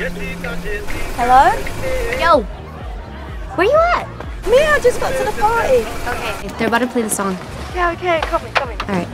Hello? Yo! Where you at? Me, I just got to the party. Okay, they're about to play the song. Yeah, okay, coming. Alright.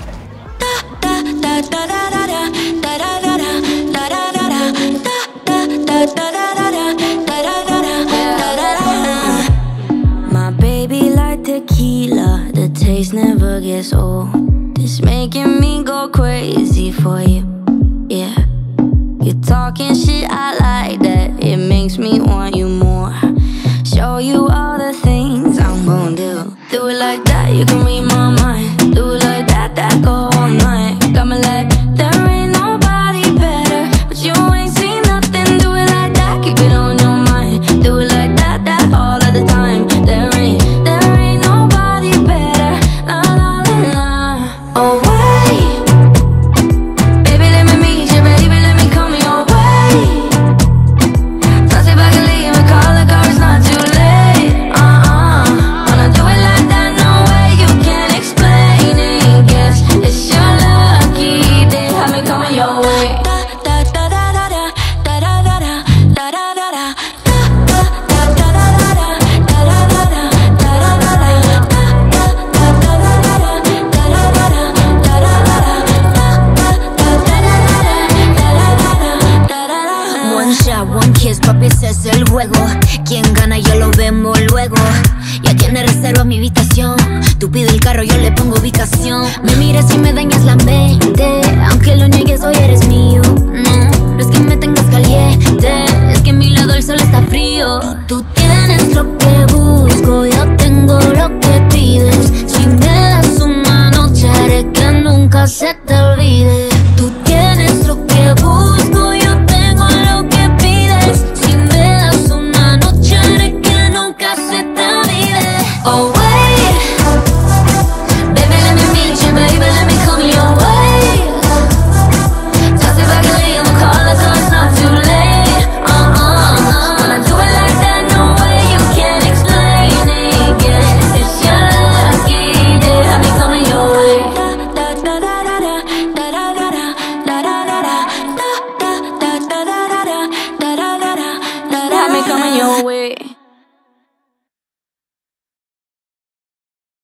My baby like tequila, the taste never gets old. It's making me go crazy for you, yeah. You're talking shit, I like that. It makes me want you more. Show you all the things I'm gon' do. Do it like that, you can read my mind. Do it like that, that go all night. Got me like, there ain't nobody better, but you ain't seen nothing. Do it like that, keep it on your mind. Do it like that, that all of the time. There ain't nobody better. La la la la. Oh wait, baby, let me meet you, baby, let me come your way. Toss it back and leave and call the car, it's not too late. Wanna do it like that, no way you can explain it. Guess it's your lucky day, have me coming your way. Da da da da da da da da da da da da da da da da da One shot, one kiss, papi, ese es el juego. Quien gana ya lo vemos luego. Ya tiene reserva mi habitación. Tú pides el carro, yo le pongo ubicación. Me miras y me dañas la mente. Aunque lo niegues, hoy eres mío. No es que me tengas caliente, es que a mi lado el sol está frío. Tú tienes lo que busco, yo tengo lo que pides. Si me das una noche, haré que nunca se te olvide.